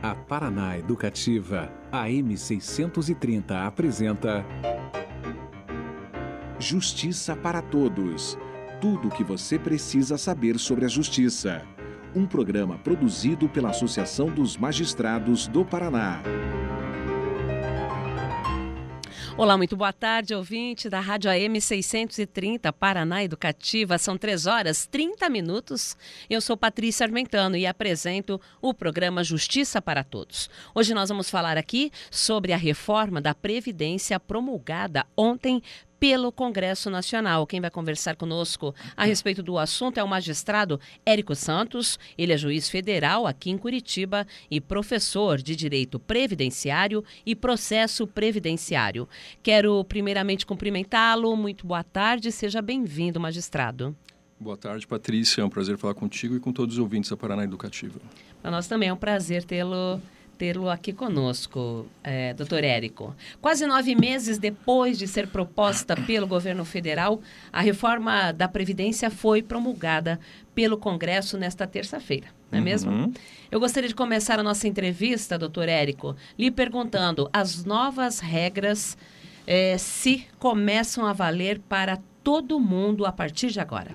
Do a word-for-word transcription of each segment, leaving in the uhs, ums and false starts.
A Paraná Educativa, A M seiscentos e trinta, apresenta Justiça para Todos. Tudo o que você precisa saber sobre a justiça. Um programa produzido pela Associação dos Magistrados do Paraná. Olá, muito boa tarde, ouvinte da Rádio A M seiscentos e trinta, Paraná Educativa. São três horas e trinta minutos. Eu sou Patrícia Armentano e apresento o programa Justiça para Todos. Hoje nós vamos falar aqui sobre a reforma da Previdência promulgada ontem pelo Congresso Nacional. Quem vai conversar conosco a respeito do assunto é o magistrado Érico Santos. Ele é juiz federal aqui em Curitiba e professor de Direito Previdenciário e Processo Previdenciário. Quero primeiramente cumprimentá-lo. Muito boa tarde, seja bem-vindo, magistrado. Boa tarde, Patrícia. É um prazer falar contigo e com todos os ouvintes da Paraná Educativa. Para nós também é um prazer tê-lo tê-lo aqui conosco, é, doutor Érico. Quase nove meses depois de ser proposta pelo governo federal, a reforma da Previdência foi promulgada pelo Congresso nesta terça-feira, não é mesmo? Uhum. Eu gostaria de começar a nossa entrevista, doutor Érico, lhe perguntando as novas regras é, se começam a valer para todo mundo a partir de agora.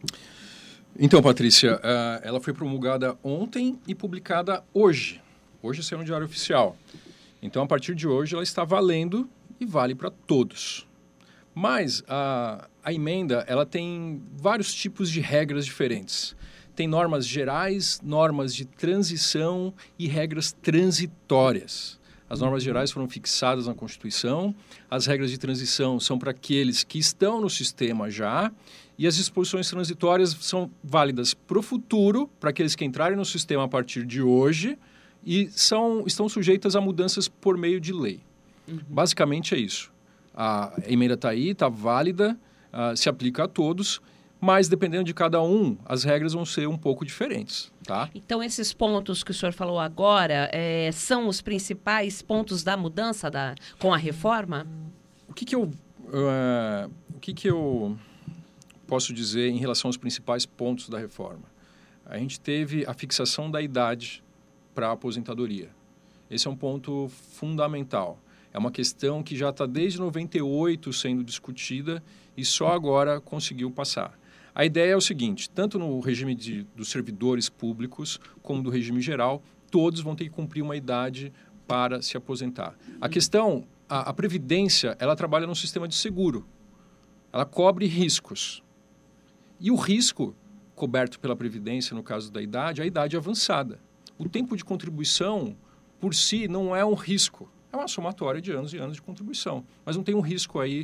Então, Patrícia, uh, ela foi promulgada ontem e publicada hoje. Hoje saiu no Diário Oficial. Então, a partir de hoje, ela está valendo e vale para todos. Mas a, a emenda ela tem vários tipos de regras diferentes. Tem normas gerais, normas de transição e regras transitórias. As normas gerais foram fixadas na Constituição. As regras de transição são para aqueles que estão no sistema já. E as disposições transitórias são válidas para o futuro, para aqueles que entrarem no sistema a partir de hoje, e são, estão sujeitas a mudanças por meio de lei. Uhum. Basicamente é isso. A emenda está aí, está válida, uh, se aplica a todos, mas dependendo de cada um, as regras vão ser um pouco diferentes. Tá? Então, esses pontos que o senhor falou agora é, são os principais pontos da mudança da, com a reforma? O que, que, eu, uh, o que, que eu posso dizer em relação aos principais pontos da reforma? A gente teve a fixação da idade para a aposentadoria. Esse é um ponto fundamental. É uma questão que já está desde noventa e oito sendo discutida e só agora conseguiu passar. A ideia é o seguinte, tanto no regime de, dos servidores públicos como do regime geral, todos vão ter que cumprir uma idade para se aposentar. A questão, a, a Previdência, ela trabalha num sistema de seguro. Ela cobre riscos. E o risco coberto pela Previdência, no caso da idade, é a idade avançada. O tempo de contribuição, por si, não é um risco. É uma somatória de anos e anos de contribuição. Mas não tem um risco aí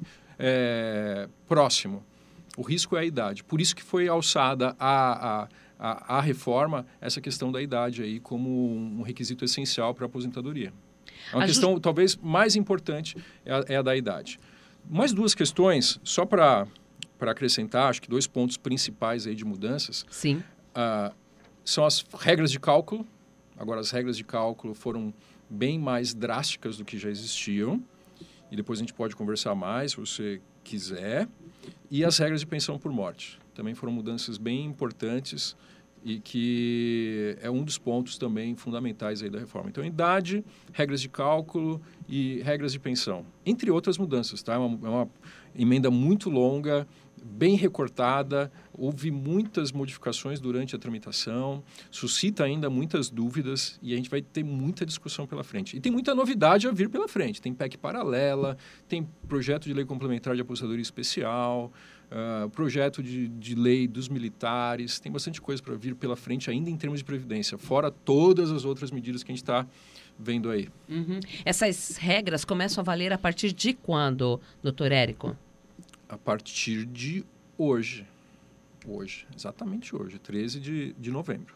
é, próximo. O risco é a idade. Por isso que foi alçada a, a, a, a reforma, essa questão da idade aí como um requisito essencial para a aposentadoria. É uma a questão, just... talvez, mais importante é a, é a da idade. Mais duas questões, só para para acrescentar, acho que dois pontos principais aí de mudanças. Sim. Uh, são as regras de cálculo. Agora, as regras de cálculo foram bem mais drásticas do que já existiam. E depois a gente pode conversar mais, se você quiser. E as regras de pensão por morte. Também foram mudanças bem importantes e que é um dos pontos também fundamentais aí da reforma. Então, idade, regras de cálculo e regras de pensão. Entre outras mudanças, tá? É uma, é uma emenda muito longa, bem recortada, houve muitas modificações durante a tramitação, suscita ainda muitas dúvidas e a gente vai ter muita discussão pela frente. E tem muita novidade a vir pela frente. Tem P E C paralela, tem projeto de lei complementar de aposentadoria especial, uh, projeto de, de lei dos militares, tem bastante coisa para vir pela frente ainda em termos de previdência, fora todas as outras medidas que a gente está vendo aí. Uhum. Essas regras começam a valer a partir de quando, doutor Érico? A partir de hoje. Hoje, exatamente hoje, treze de novembro.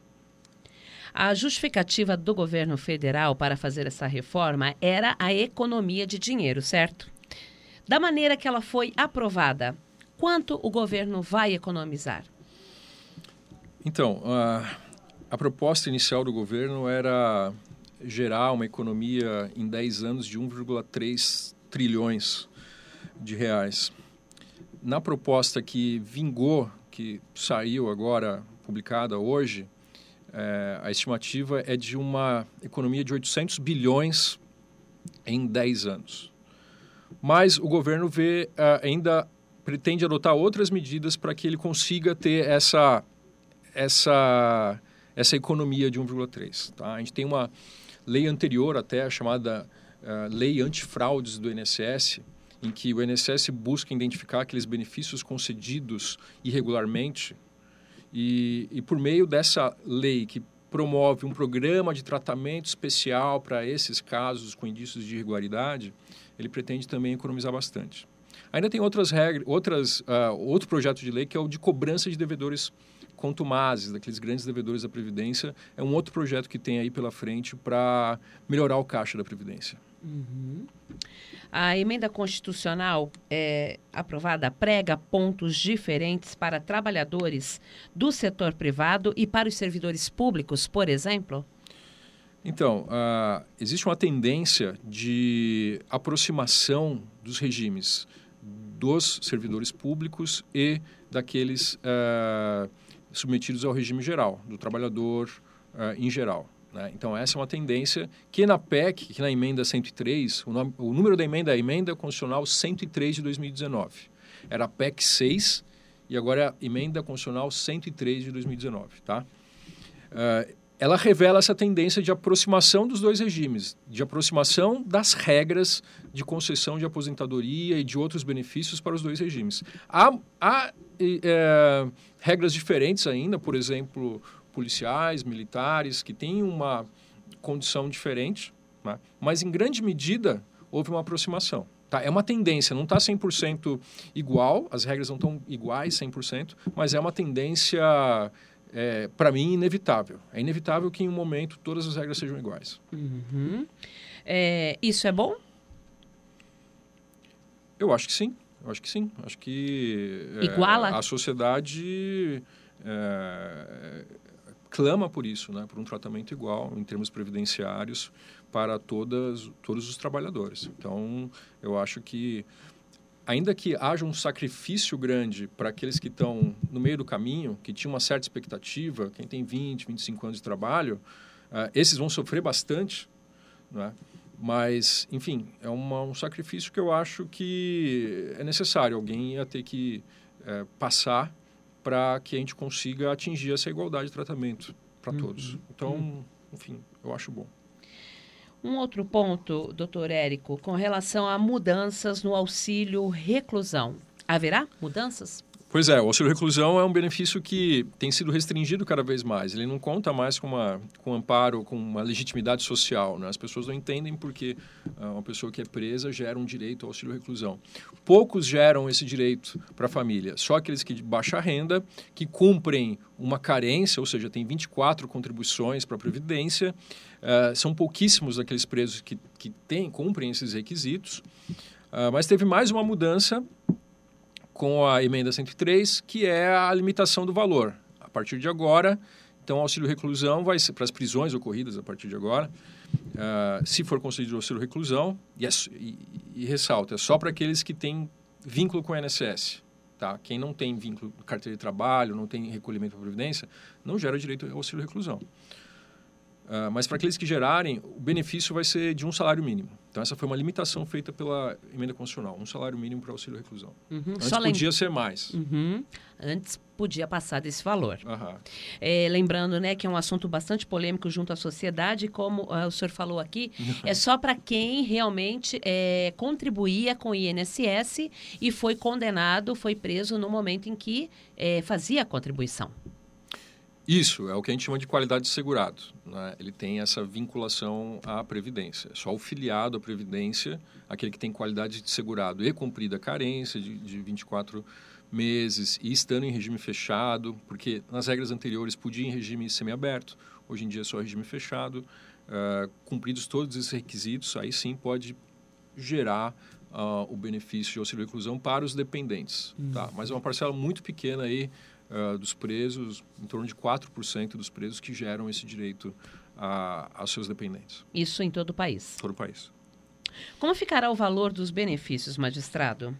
A justificativa do governo federal para fazer essa reforma era a economia de dinheiro, certo? Da maneira que ela foi aprovada, quanto o governo vai economizar? Então, a, a proposta inicial do governo era gerar uma economia em dez anos de um vírgula três trilhões de reais. Na proposta que vingou, que saiu agora, publicada hoje, é, a estimativa é de uma economia de oitocentos bilhões em dez anos. Mas o governo vê, uh, ainda pretende adotar outras medidas para que ele consiga ter essa, essa, essa economia de um vírgula três. Tá? A gente tem uma lei anterior até, chamada uh, Lei Antifraudes do I N S S, em que o I N S S busca identificar aqueles benefícios concedidos irregularmente e, e por meio dessa lei que promove um programa de tratamento especial para esses casos com indícios de irregularidade, ele pretende também economizar bastante. Ainda tem outras regras, outras, uh, outro projeto de lei que é o de cobrança de devedores contumazes, daqueles grandes devedores da Previdência. É um outro projeto que tem aí pela frente para melhorar o caixa da Previdência. Uhum. A emenda constitucional é, aprovada prega pontos diferentes para trabalhadores do setor privado e para os servidores públicos, por exemplo? Então, uh, existe uma tendência de aproximação dos regimes dos servidores públicos e daqueles uh, submetidos ao regime geral, do trabalhador uh, em geral. Né? Então, essa é uma tendência que na P E C, que na emenda cento e três, o, nome, o número da emenda é a Emenda Constitucional cento e três de dois mil e dezenove. Era a P E C seis e agora é a Emenda Constitucional cento e três de dois mil e dezenove. Tá? Uh, ela revela essa tendência de aproximação dos dois regimes, de aproximação das regras de concessão de aposentadoria e de outros benefícios para os dois regimes. Há, há é, regras diferentes ainda, por exemplo, policiais, militares, que têm uma condição diferente, né? Mas em grande medida houve uma aproximação. Tá? É uma tendência, não está cem por cento igual, as regras não estão iguais cem por cento, mas é uma tendência... É, para mim, inevitável. É inevitável que em um momento todas as regras sejam iguais. Uhum. É, isso é bom? Eu acho que sim. Eu acho que sim. Acho que é, Iguala? A sociedade é, clama por isso, né? Por um tratamento igual em termos previdenciários para todas, todos os trabalhadores. Então, eu acho que ainda que haja um sacrifício grande para aqueles que estão no meio do caminho, que tinham uma certa expectativa, quem tem vinte, vinte e cinco anos de trabalho, uh, esses vão sofrer bastante, né? Mas, enfim, é uma, um sacrifício que eu acho que é necessário. Alguém ia ter que uh, passar para que a gente consiga atingir essa igualdade de tratamento para todos. Então, enfim, eu acho bom. Um outro ponto, doutor Érico, com relação a mudanças no auxílio reclusão. Haverá mudanças? Pois é, o auxílio reclusão é um benefício que tem sido restringido cada vez mais. Ele não conta mais com, uma, com amparo, com uma legitimidade social. Né? As pessoas não entendem porque uh, uma pessoa que é presa gera um direito ao auxílio reclusão. Poucos geram esse direito para a família. Só aqueles que de baixa renda, que cumprem uma carência, ou seja, tem vinte e quatro contribuições para a Previdência. Uh, são pouquíssimos aqueles presos que, que têm, cumprem esses requisitos. Uh, mas teve mais uma mudança com a emenda cento e três, que é a limitação do valor. A partir de agora, então, o auxílio reclusão vai ser para as prisões ocorridas a partir de agora. Uh, se for concedido o auxílio reclusão, e, é, e, e ressalta, é só para aqueles que têm vínculo com o I N S S. Tá? Quem não tem vínculo com carteira de trabalho, não tem recolhimento para a Previdência, não gera direito ao auxílio reclusão. Uh, mas para aqueles que gerarem, o benefício vai ser de um salário mínimo. Então, essa foi uma limitação feita pela emenda constitucional. Um salário mínimo para auxílio reclusão. Uhum. Antes Só podia lem... ser mais. Uhum. Antes podia passar desse valor. Uhum. É, lembrando, né, que é um assunto bastante polêmico junto à sociedade. Como uh, o senhor falou aqui, uhum. é só para quem realmente é, contribuía com o I N S S e foi condenado, foi preso no momento em que é, fazia a contribuição. Isso, é o que a gente chama de qualidade de segurado. Né? Ele tem essa vinculação à Previdência. Só o filiado à Previdência, aquele que tem qualidade de segurado e cumprida a carência de, de vinte e quatro meses e estando em regime fechado, porque nas regras anteriores podia em regime semiaberto, hoje em dia é só regime fechado, uh, cumpridos todos esses requisitos, aí sim pode gerar uh, o benefício de auxílio reclusão para os dependentes. Hum. Tá? Mas é uma parcela muito pequena aí, Uh, dos presos, em torno de quatro por cento dos presos que geram esse direito a, aos seus dependentes. Isso em todo o país? Todo o país. Como ficará o valor dos benefícios, magistrado?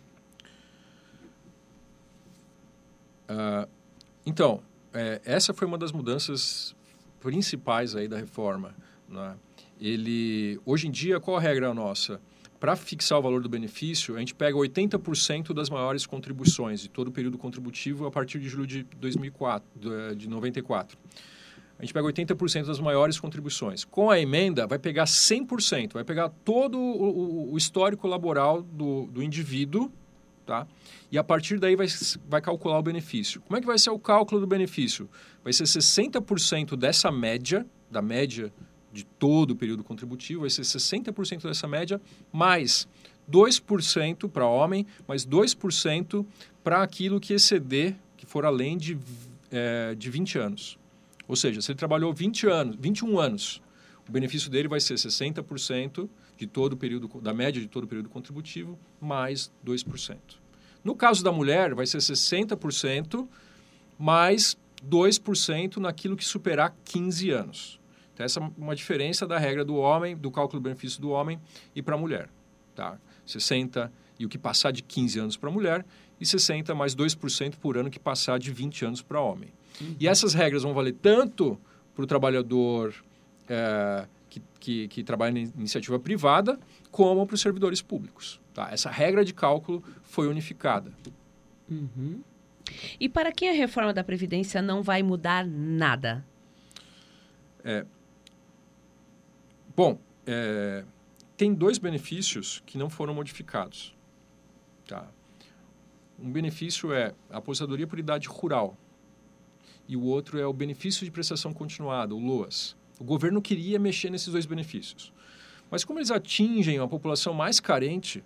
Uh, então, é, essa foi uma das mudanças principais aí da reforma, né? Ele, hoje em dia, qual a regra nossa? Para fixar o valor do benefício, a gente pega oitenta por cento das maiores contribuições de todo o período contributivo a partir de julho de dois mil e quatro, de noventa e quatro. A gente pega oitenta por cento das maiores contribuições. Com a emenda, vai pegar cem por cento, vai pegar todo o, o histórico laboral do, do indivíduo, tá? E a partir daí vai, vai calcular o benefício. Como é que vai ser o cálculo do benefício? Vai ser sessenta por cento dessa média, da média de todo o período contributivo, vai ser sessenta por cento dessa média, mais dois por cento para homem, mais dois por cento para aquilo que exceder, que for além de, é, de vinte anos. Ou seja, se ele trabalhou vinte anos, vinte e um anos, o benefício dele vai ser sessenta por cento de todo o período, da média de todo o período contributivo, mais dois por cento. No caso da mulher, vai ser sessenta por cento mais dois por cento naquilo que superar quinze anos. Então, essa é uma diferença da regra do homem, do cálculo do benefício do homem e para a mulher. Tá? sessenta e o que passar de quinze anos para a mulher e sessenta mais dois por cento por ano que passar de vinte anos para homem. Uhum. E essas regras vão valer tanto para o trabalhador é, que, que, que trabalha em iniciativa privada, como para os servidores públicos. Tá? Essa regra de cálculo foi unificada. Uhum. E para quem a reforma da Previdência não vai mudar nada? É, bom, é, tem dois benefícios que não foram modificados. Tá? Um benefício é a aposentadoria por idade rural e o outro é o benefício de prestação continuada, o LOAS. O governo queria mexer nesses dois benefícios. Mas como eles atingem uma população mais carente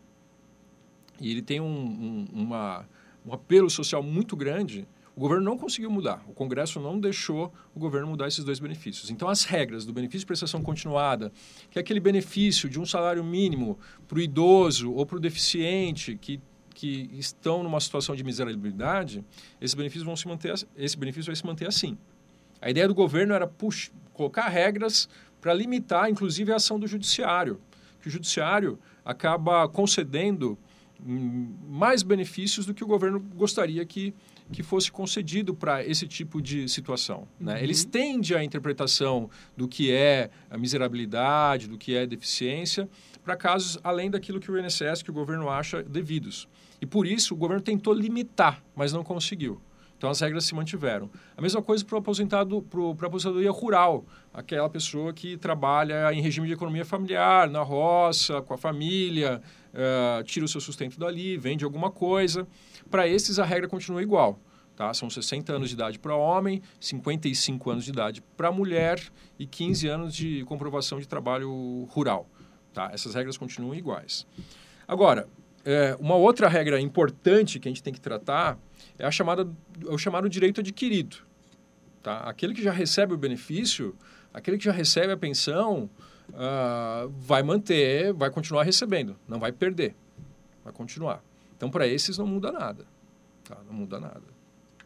e ele tem um, um, uma, um apelo social muito grande, o governo não conseguiu mudar. O Congresso não deixou o governo mudar esses dois benefícios. Então, as regras do benefício de prestação continuada, que é aquele benefício de um salário mínimo para o idoso ou para o deficiente que, que estão numa situação de miserabilidade, esses benefícios vão se manter, esse benefício vai se manter assim. A ideia do governo era puxa, colocar regras para limitar, inclusive, a ação do judiciário. Que o judiciário acaba concedendo hum, mais benefícios do que o governo gostaria que que fosse concedido para esse tipo de situação. Né? Uhum. Eles tendem a interpretação do que é a miserabilidade, do que é deficiência, para casos além daquilo que o I N S S, que o governo acha devidos. E por isso o governo tentou limitar, mas não conseguiu. Então as regras se mantiveram. A mesma coisa para o aposentado, para a aposentadoria rural, aquela pessoa que trabalha em regime de economia familiar, na roça, com a família, uh, tira o seu sustento dali, vende alguma coisa. Para esses, a regra continua igual. Tá? São sessenta anos de idade para homem, cinquenta e cinco anos de idade para mulher e quinze anos de comprovação de trabalho rural. Tá? Essas regras continuam iguais. Agora, é, uma outra regra importante que a gente tem que tratar é, a chamada, é o chamado direito adquirido. Tá? Aquele que já recebe o benefício, aquele que já recebe a pensão, uh, vai manter, vai continuar recebendo, não vai perder, vai continuar. Então, para esses não muda nada. Tá? Não muda nada.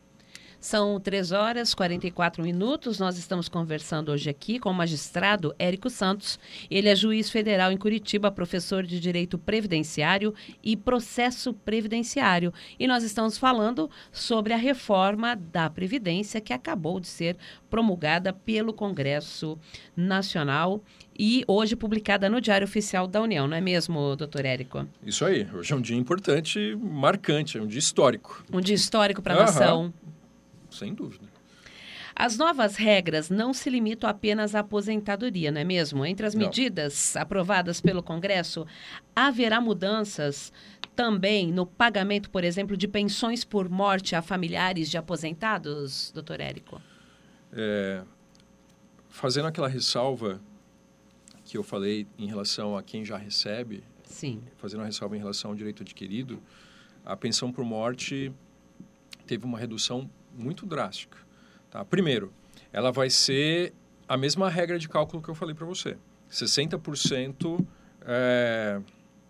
São três horas e quarenta e quatro minutos. Nós estamos conversando hoje aqui com o magistrado Érico Santos. Ele é juiz federal em Curitiba, professor de Direito Previdenciário e Processo Previdenciário. E nós estamos falando sobre a reforma da Previdência que acabou de ser promulgada pelo Congresso Nacional e hoje publicada no Diário Oficial da União, não é mesmo, doutor Érico? Isso aí. Hoje é um dia importante, marcante, é um dia histórico. Um dia histórico para a nação. Sem dúvida. As novas regras não se limitam apenas à aposentadoria, não é mesmo? Entre as medidas não. aprovadas pelo Congresso, haverá mudanças também no pagamento, por exemplo, de pensões por morte a familiares de aposentados, doutor Érico? É, fazendo aquela ressalva que eu falei em relação a quem já recebe, Sim. fazendo uma ressalva em relação ao direito adquirido, a pensão por morte teve uma redução muito drástica. Tá? Primeiro, ela vai ser a mesma regra de cálculo que eu falei para você. sessenta por cento, é,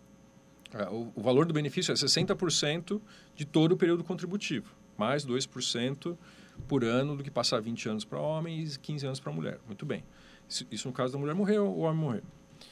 o, o valor do benefício é sessenta por cento de todo o período contributivo, mais dois por cento por ano do que passar vinte anos para homem e quinze anos para mulher. Muito bem. Isso, isso no caso da mulher morrer ou o homem morrer.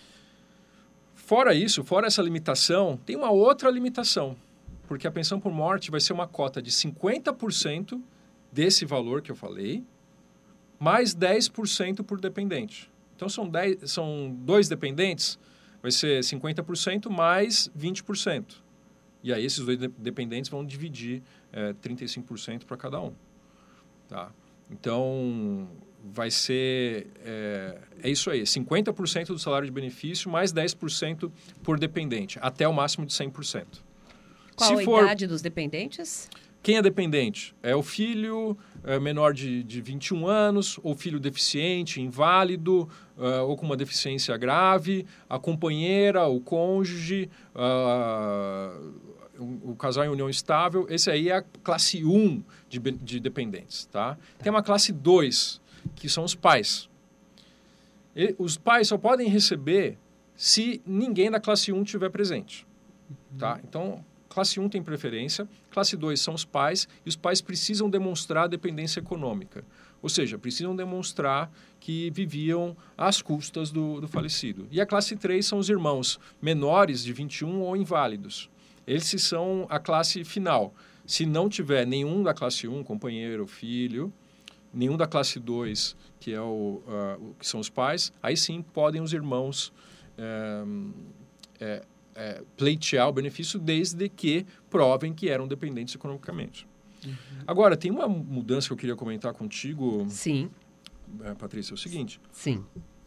Fora isso, fora essa limitação, tem uma outra limitação, porque a pensão por morte vai ser uma cota de cinquenta por cento desse valor que eu falei, mais dez por cento por dependente. Então, são, dez, são dois dependentes, vai ser cinquenta por cento mais vinte por cento. E aí, esses dois dependentes vão dividir é, trinta e cinco por cento para cada um. Tá? Então, vai ser... É, é isso aí, cinquenta por cento do salário de benefício mais dez por cento por dependente, até o máximo de cem por cento. Qual Se a for, idade dos dependentes? Quem é dependente? É o filho é, menor de, de vinte e um anos, ou filho deficiente, inválido, uh, ou com uma deficiência grave, a companheira, o cônjuge, uh, o, o casal em união estável. Esse aí é a classe um de, de dependentes. Tá? Tem uma classe dois, que são os pais. E os pais só podem receber se ninguém da classe um estiver presente. Uhum. Tá? Então... Classe um tem preferência, classe dois são os pais, e os pais precisam demonstrar dependência econômica. Ou seja, precisam demonstrar que viviam às custas do, do falecido. E a classe três são os irmãos menores de vinte e um ou inválidos. Esses são a classe final. Se não tiver nenhum da classe um, companheiro, filho, nenhum da classe dois, que, é o, uh, que são os pais, aí sim podem os irmãos... Uh, é, É, pleitear o benefício desde que provem que eram dependentes economicamente. Uhum. Agora, tem uma mudança que eu queria comentar contigo, Sim. É, Patrícia, é o seguinte. Sim.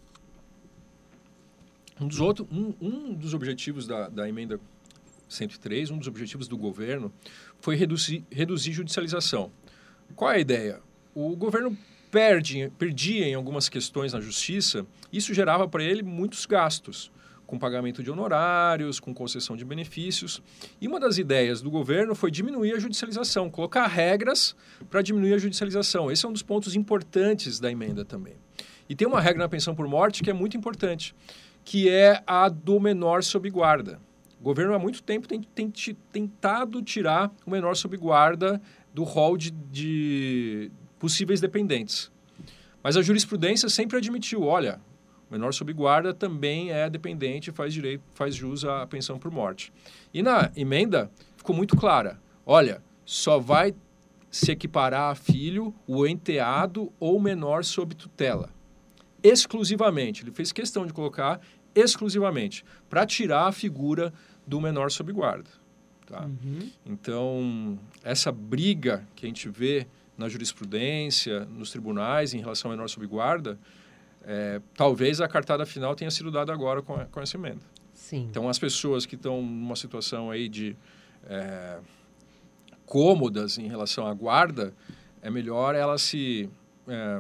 Um dos, outro, um, um dos objetivos da, da emenda cento e três, um dos objetivos do governo, foi reduzir, reduzir judicialização. Qual é a ideia? O governo perde, perdia em algumas questões na justiça, isso gerava para ele muitos gastos, com pagamento de honorários, com concessão de benefícios. E uma das ideias do governo foi diminuir a judicialização, colocar regras para diminuir a judicialização. Esse é um dos pontos importantes da emenda também. E tem uma regra na pensão por morte que é muito importante, que é a do menor sob guarda. O governo há muito tempo tem, tem tentado tirar o menor sob guarda do rol de, de possíveis dependentes. Mas a jurisprudência sempre admitiu, olha... O menor sob guarda também é dependente e faz, direito, faz jus à pensão por morte. E na emenda ficou muito clara. Olha, só vai se equiparar a filho o enteado ou menor sob tutela. Exclusivamente. Ele fez questão de colocar exclusivamente para tirar a figura do menor sob guarda. Tá? Uhum. Então, essa briga que a gente vê na jurisprudência, nos tribunais em relação ao menor sob guarda... É, talvez a cartada final tenha sido dada agora com, a, com essa emenda. Sim. Então, as pessoas que estão numa situação aí de é, cômodas em relação à guarda, é melhor elas se, é,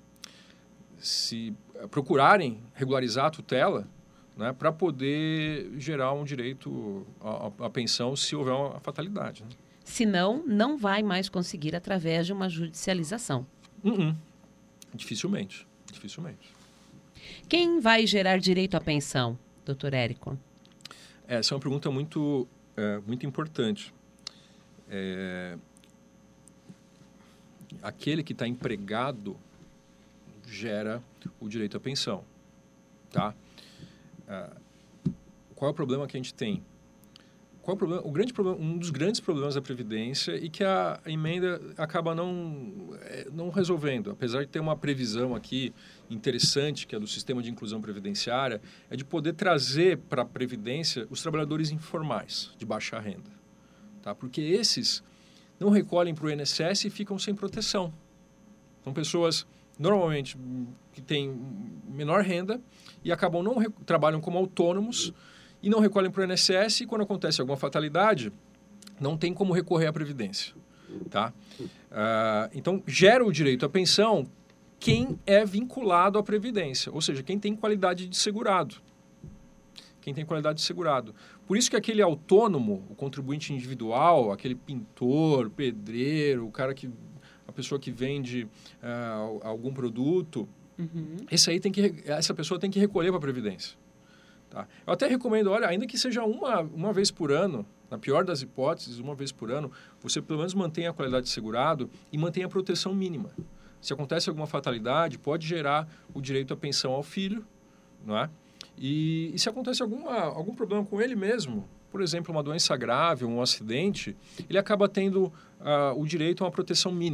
se procurarem regularizar a tutela, né, para poder gerar um direito à, à pensão se houver uma fatalidade. Né? Senão, não vai mais conseguir através de uma judicialização. Uh-uh. Dificilmente. Dificilmente. Quem vai gerar direito à pensão, doutor Érico? Essa é uma pergunta muito, é, muito importante. É, aquele que está empregado gera o direito à pensão. Tá? É, qual é o problema que a gente tem? Qual é o problema? O grande problema, um dos grandes problemas da Previdência e que a emenda acaba não, não resolvendo, apesar de ter uma previsão aqui interessante, que é do sistema de inclusão previdenciária, é de poder trazer para a Previdência os trabalhadores informais, de baixa renda. Tá? Porque esses não recolhem para o I N S S e ficam sem proteção. São pessoas, normalmente, que têm menor renda e acabam não trabalham como autônomos, e não recolhem para o I N S S, e quando acontece alguma fatalidade, não tem como recorrer à Previdência. Tá? Uh, então, gera o direito à pensão quem é vinculado à Previdência, ou seja, quem tem qualidade de segurado. Quem tem qualidade de segurado. Por isso que aquele autônomo, o contribuinte individual, aquele pintor, pedreiro, o cara que, a pessoa que vende uh, algum produto, uhum. esse aí tem que, essa pessoa tem que recolher para a Previdência. Tá? Eu até recomendo, olha, ainda que seja uma, uma vez por ano, na pior das hipóteses, uma vez por ano, você pelo menos mantenha a qualidade de segurado e mantenha a proteção mínima. Se acontece alguma fatalidade, pode gerar o direito à pensão ao filho, não é? E, e se acontece alguma, algum problema com ele mesmo, por exemplo, uma doença grave, um acidente, ele acaba tendo uh, o direito a uma proteção mínima.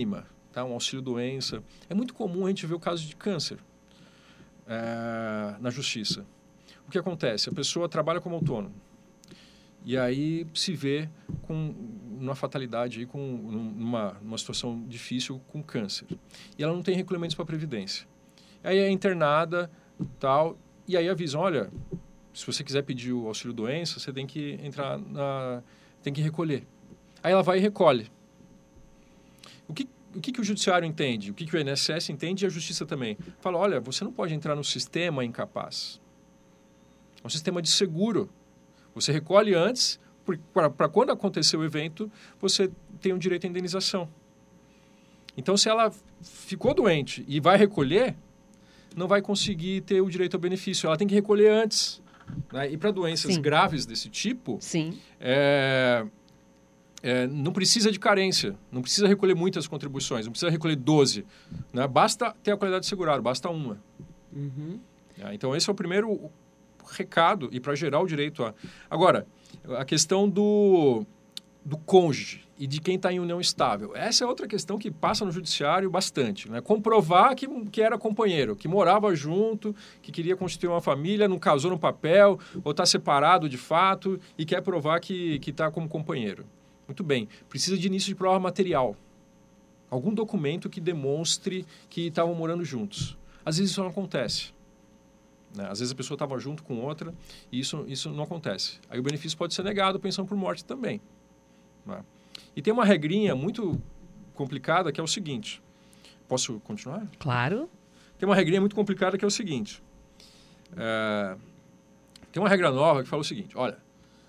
tá? Um auxílio-doença. É muito comum a gente ver o caso de câncer é, na justiça. O que acontece? A pessoa trabalha como autônomo e aí se vê com uma fatalidade, aí, com numa, numa situação difícil com câncer. E ela não tem recolhimentos para a Previdência. Aí é internada, tal, e aí avisam, olha, se você quiser pedir o auxílio-doença, você tem que entrar na... tem que recolher. Aí ela vai e recolhe. O que, o que, que o judiciário entende? O que, que o I N S S entende e a justiça também? Fala, olha, você não pode entrar no sistema incapaz. É um sistema de seguro. Você recolhe antes, para quando acontecer o evento, você tem o direito à indenização. Então, se ela ficou doente e vai recolher, não vai conseguir ter o direito ao benefício. Ela tem que recolher antes. Né? E para doenças Sim. graves desse tipo, Sim. É, é, não precisa de carência, não precisa recolher muitas contribuições, não precisa recolher doze. Né? Basta ter a qualidade de segurado, basta uma. Uhum. É, então, esse é o primeiro recado e para gerar o direito a... Agora, a questão do, do cônjuge e de quem está em união estável. Essa é outra questão que passa no judiciário bastante. Né? Comprovar que, que era companheiro, que morava junto, que queria constituir uma família, não casou no papel, ou está separado de fato e quer provar que está como companheiro. Muito bem. Precisa de início de prova material. Algum documento que demonstre que estavam morando juntos. Às vezes isso não acontece. Né? Às vezes a pessoa estava junto com outra e isso, isso não acontece. Aí o benefício pode ser negado, pensão por morte também. Né? E tem uma regrinha muito complicada que é o seguinte. Posso continuar? Claro. Tem uma regrinha muito complicada que é o seguinte. É, tem uma regra nova que fala o seguinte. Olha,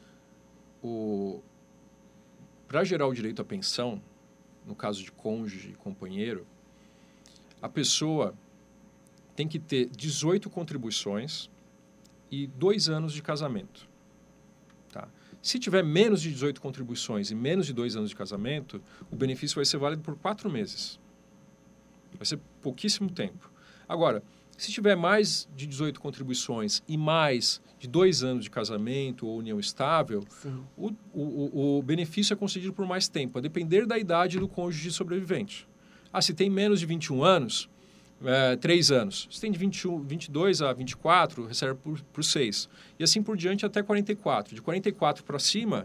para gerar o direito à pensão, no caso de cônjuge e companheiro, a pessoa tem que ter dezoito contribuições e dois anos de casamento. Tá? Se tiver menos de dezoito contribuições e menos de dois anos de casamento, o benefício vai ser válido por quatro meses. Vai ser pouquíssimo tempo. Agora, se tiver mais de dezoito contribuições e mais de dois anos de casamento ou união estável, o, o, o benefício é concedido por mais tempo, a depender da idade do cônjuge sobrevivente. Ah, se tem menos de vinte e um anos... É, três anos. Se tem de vinte e um, vinte e dois a vinte e quatro, recebe por, por seis. E assim por diante até quarenta e quatro. De quarenta e quatro para cima,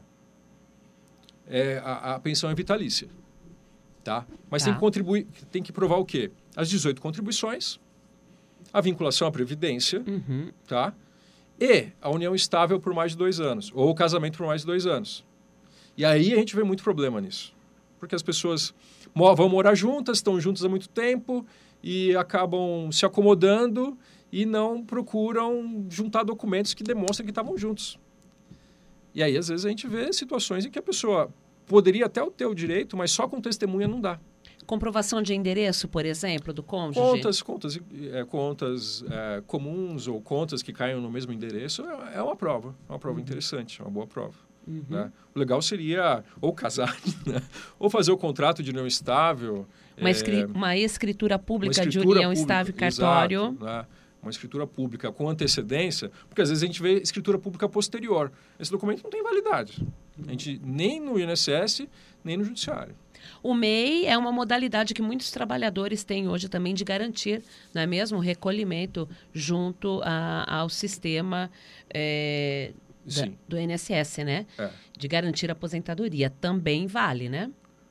é, a, a pensão é vitalícia. Tá? Mas tá. Tem que contribuir, tem que provar o quê? As dezoito contribuições, a vinculação à Previdência, uhum. tá? E a união estável por mais de dois anos. Ou o casamento por mais de dois anos. E aí a gente vê muito problema nisso. Porque as pessoas vão morar juntas, estão juntas há muito tempo... e acabam se acomodando e não procuram juntar documentos que demonstrem que estavam juntos. E aí, às vezes, a gente vê situações em que a pessoa poderia até ter o direito, mas só com testemunha não dá. Comprovação de endereço, por exemplo, do cônjuge? Contas, contas, é, contas é, comuns ou contas que caem no mesmo endereço é, é uma prova, é uma prova uhum. interessante, é uma boa prova. Uhum. Né? O legal seria ou casar, né? Ou fazer o contrato de união estável. Uma, escri é, uma escritura pública uma escritura de união pública, estável e cartório. Exato, né? Uma escritura pública com antecedência, porque às vezes a gente vê escritura pública posterior. Esse documento não tem validade. A gente, nem no I N S S, nem no judiciário. O M E I é uma modalidade que muitos trabalhadores têm hoje também de garantir, não é mesmo, o recolhimento junto a, ao sistema é, da, do I N S S, né? É. De garantir a aposentadoria. Também vale, né?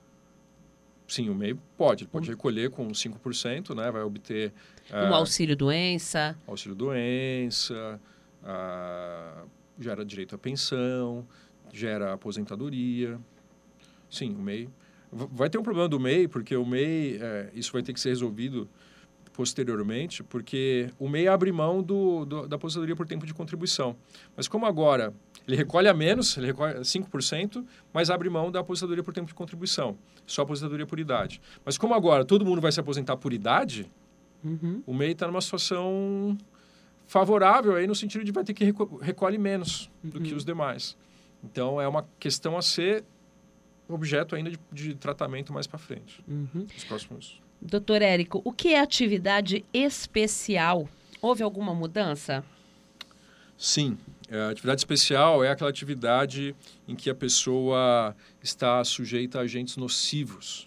Sim, o M E I pode. Pode um, recolher com cinco por cento, né? Vai obter... Um uh, auxílio-doença. Auxílio-doença, uh, gera direito à pensão, gera aposentadoria. Sim, o M E I... Vai ter um problema do M E I, porque o M E I, é, isso vai ter que ser resolvido posteriormente, porque o M E I abre mão do, do, da aposentadoria por tempo de contribuição. Mas como agora ele recolhe a menos, ele recolhe cinco por cento, mas abre mão da aposentadoria por tempo de contribuição, só aposentadoria por idade. Mas como agora todo mundo vai se aposentar por idade, uhum. o M E I está numa situação favorável aí no sentido de vai ter que reco recolhe menos uhum. do que os demais. Então é uma questão a ser objeto ainda de, de tratamento mais para frente. Uhum. Nos próximos... Doutor Érico, o que é atividade especial? Houve alguma mudança? Sim. A atividade especial é aquela atividade em que a pessoa está sujeita a agentes nocivos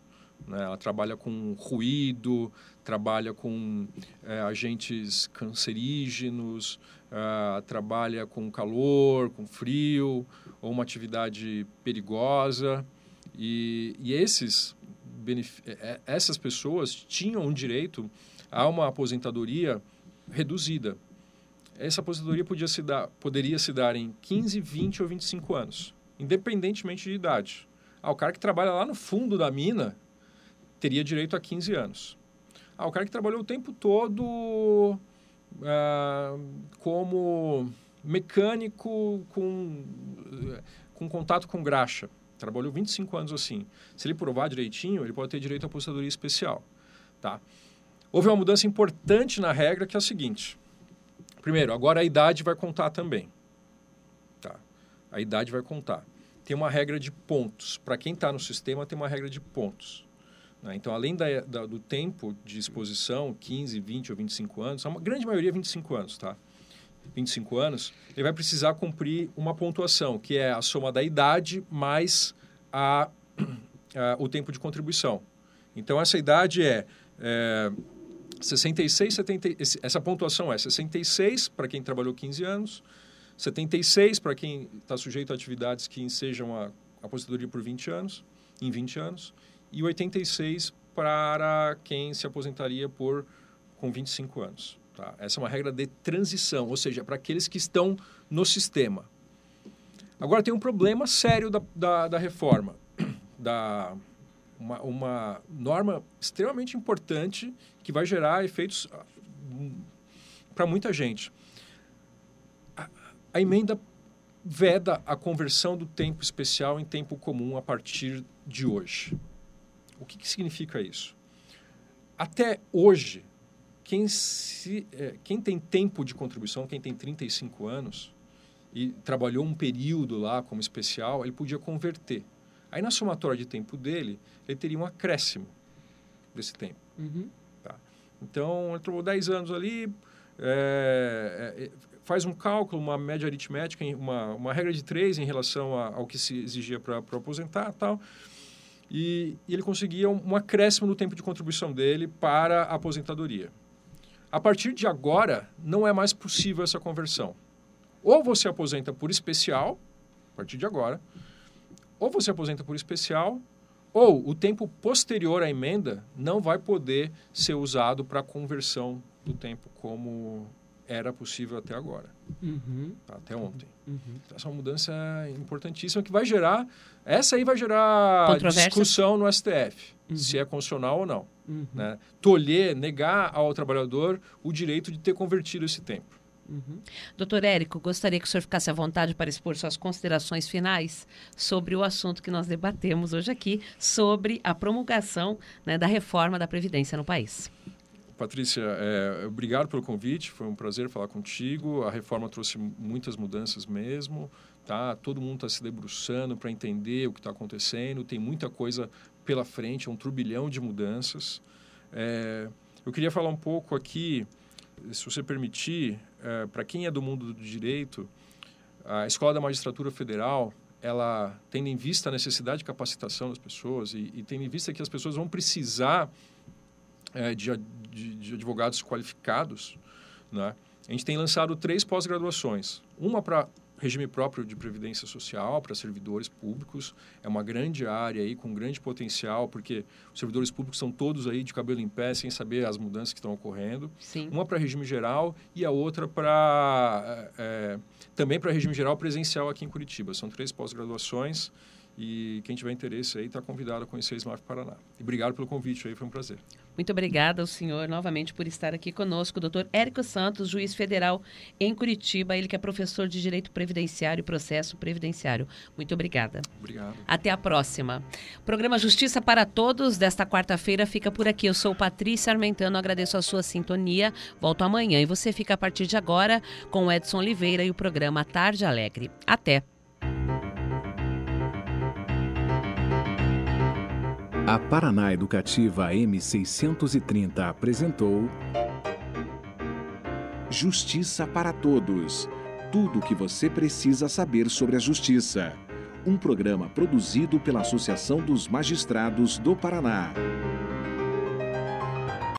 né? Ela trabalha com ruído, trabalha com é, agentes cancerígenos, uh, trabalha com calor, com frio, ou uma atividade perigosa. E, e esses, essas pessoas tinham um direito a uma aposentadoria reduzida. Essa aposentadoria podia se dar, poderia se dar em quinze, vinte ou vinte e cinco anos, independentemente de idade. Ah, o cara que trabalha lá no fundo da mina teria direito a quinze anos. Ah, o cara que trabalhou o tempo todo ah, como mecânico com, com contato com graxa, trabalhou vinte e cinco anos assim. Se ele provar direitinho, ele pode ter direito à aposentadoria especial. Tá? Houve uma mudança importante na regra, que é a seguinte. Primeiro, agora a idade vai contar também. Tá? A idade vai contar. Tem uma regra de pontos. Para quem está no sistema, tem uma regra de pontos. Né? Então, além da, da, do tempo de exposição, quinze, vinte ou vinte e cinco anos, a grande maioria é vinte e cinco anos, tá? vinte e cinco anos, ele vai precisar cumprir uma pontuação, que é a soma da idade mais a, a, o tempo de contribuição. Então, essa idade é... é sessenta e seis, setenta, essa pontuação é sessenta e seis para quem trabalhou quinze anos, setenta e seis para quem está sujeito a atividades que ensejam a aposentadoria por vinte anos, em vinte anos, e oitenta e seis para quem se aposentaria por, com vinte e cinco anos. Tá? Essa é uma regra de transição, ou seja, para aqueles que estão no sistema. Agora, tem um problema sério da, da, da reforma, da... Uma, uma norma extremamente importante que vai gerar efeitos para muita gente. A, a emenda veda a conversão do tempo especial em tempo comum a partir de hoje. O que, que significa isso? Até hoje, quem, se, é, quem tem tempo de contribuição, quem tem trinta e cinco anos e trabalhou um período lá como especial, ele podia converter. Aí, na somatória de tempo dele, ele teria um acréscimo desse tempo. Uhum. Tá? Então, ele trabalhou dez anos ali, é, é, faz um cálculo, uma média aritmética, uma, uma regra de três em relação a, ao que se exigia para aposentar e tal, e, e ele conseguia um, um acréscimo no tempo de contribuição dele para a aposentadoria. A partir de agora, não é mais possível essa conversão. Ou você aposenta por especial, a partir de agora, ou você aposenta por especial, ou o tempo posterior à emenda não vai poder ser usado para a conversão do tempo como era possível até agora, uhum. tá? Até ontem. Uhum. Então, essa é uma mudança importantíssima que vai gerar, essa aí vai gerar discussão no S T F, uhum. se é constitucional ou não. Uhum. Né? Tolher, negar ao trabalhador o direito de ter convertido esse tempo. Uhum. Doutor Érico, gostaria que o senhor ficasse à vontade para expor suas considerações finais sobre o assunto que nós debatemos hoje aqui, sobre a promulgação, né, da reforma da Previdência no país. Patrícia, é, obrigado pelo convite, foi um prazer falar contigo. A reforma trouxe muitas mudanças mesmo, tá? Todo mundo está se debruçando para entender o que está acontecendo, tem muita coisa pela frente, é um turbilhão de mudanças. É, eu queria falar um pouco aqui, se você permitir, é, para quem é do mundo do direito, a Escola da Magistratura Federal, ela tendo em vista a necessidade de capacitação das pessoas e, e tendo em vista que as pessoas vão precisar é, de, de, de advogados qualificados, né? A gente tem lançado três pós-graduações. Uma para regime próprio de previdência social, para servidores públicos. É uma grande área aí, com grande potencial, porque os servidores públicos são todos aí de cabelo em pé, sem saber as mudanças que estão ocorrendo. Sim. Uma para regime geral e a outra para é, também para regime geral presencial aqui em Curitiba. São três pós-graduações e quem tiver interesse aí está convidado a conhecer a SMAF Paraná. E obrigado pelo convite aí, foi um prazer. Muito obrigada ao senhor novamente por estar aqui conosco, doutor Érico Santos, juiz federal em Curitiba, ele que é professor de Direito Previdenciário e Processo Previdenciário. Muito obrigada. Obrigado. Até a próxima. O programa Justiça para Todos desta quarta-feira fica por aqui. Eu sou Patrícia Armentano, agradeço a sua sintonia. Volto amanhã e você fica a partir de agora com o Edson Oliveira e o programa Tarde Alegre. Até. A Paraná Educativa M seiscentos e trinta apresentou Justiça para Todos. Tudo o que você precisa saber sobre a justiça. um programa produzido pela Associação dos Magistrados do Paraná.